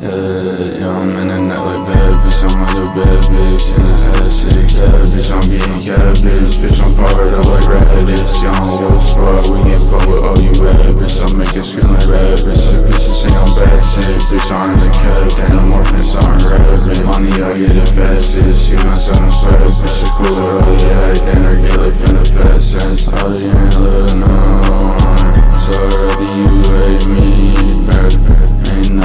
Yeah, I'm in the net like bad bitch, I'm with a bad bitch in the ass shake. Yeah, bitch, I'm being cabbage, bitch, I'm powered up like radish. Young yo squad, we ain't fuck with all you bad bitch, I'm making scream like bad bitch. Bitches say I'm bad shit, bitch, I'm in the cab, anamorphous, I'm rabbit. Money, I get it fastest, you not selling swag, bitch, you cool with all the act, then I get like from the past sense. All you ain't little no one, so already you hate me, bad, ain't